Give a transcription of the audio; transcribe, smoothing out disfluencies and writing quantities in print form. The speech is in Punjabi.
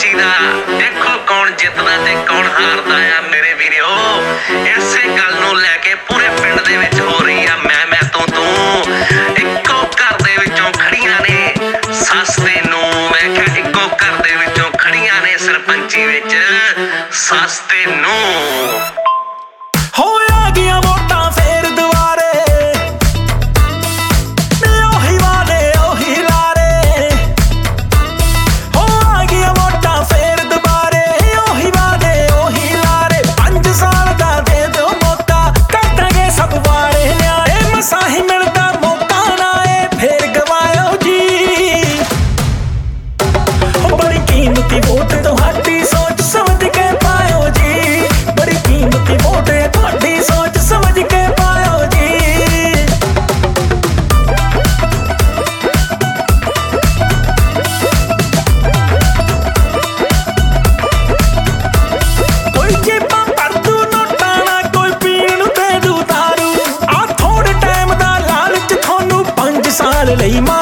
ਸਰਪੰਚੀ ਦਾ ਦੇਖੋ ਕੌਣ ਜਿੱਤਦਾ ਤੇ ਕੌਣ ਹਾਰਦਾ ਆ ਮੇਰੇ ਵੀਰੋ। ਇਸੇ ਗੱਲ ਨੂੰ ਲੈ ਕੇ ਪੂਰੇ ਪਿੰਡ ਦੇ ਵਿੱਚ ਹੋ ਰਹੀ ਆ ਮੈਂ ਤੂੰ ਇੱਕੋ ਘਰ ਦੇ ਵਿੱਚੋਂ ਖੜੀਆਂ ਨੇ ਸੱਸ ਤੇ ਨੂੰਹ। ਮੈਂ ਕਿਹਾ ਇੱਕੋ ਘਰ ਦੇ ਵਿੱਚੋਂ ਖੜੀਆਂ ਨੇ ਸਰਪੰਚੀ ਵਿੱਚ ਸੱਸ ਤੇ ਨੂੰਹ। ਹੋਇਆ ਗਿਆ ਵੋਟਾਂ ਫੇਰ ਦੁਬਾਰੇ ਉਹੀ ਵਾਦੇ ਉਹੀ ਲਾਰੇ। ਹੋ ਆ ਗਿਆ ਵੋਟਾਂ ਫੇਰ ਦੁਬਾਰੇ ਉਹੀ ਵਾਦੇ ਉਹੀ ਲਾਰੇ। 5 ਸਾਲ ਦਾ ਦੇ ਦਿਓ ਮੌਕਾ ਕਰ ਦਾਂਗੇ ਸਭ ਵਾਰੇ ਨਿਆਰੇ। ਮਸਾਂ ਹੀ ਮਿਲਦਾ ਮੌਕਾ ਨਾ ਏ ਫੇਰ ਗਵਾਇਓ ਜੀ। ਬੜੀ ਕੀਮਤੀ ਵੋਟ ਤੁਹਾਡੀ ਸੋਚ ਸਮਝ ਕੇ ਪਾਇਓ ਜੀ। ਬੜੀ ਕੀਮਤੀ ਵੋਟ ਤੁਹਾਡੀ ਸੋਚ ਸਮਝ ਕੇ ਪਾਇਓ ਜੀ। ਕੋਈ ਜੇਬਾਂ ਭਰ ਦੂ ਨੋਟਾਂ ਨਾਲ ਕੋਈ ਪੀਣ ਨੂੰ ਦੇ ਦੂ ਦਾਰੂ। ਆ ਥੋੜੇ ਟਾਈਮ ਦਾ ਲਾਲਚ ਤੁਹਾਨੂੰ 5 ਸਾਲ ਲਈ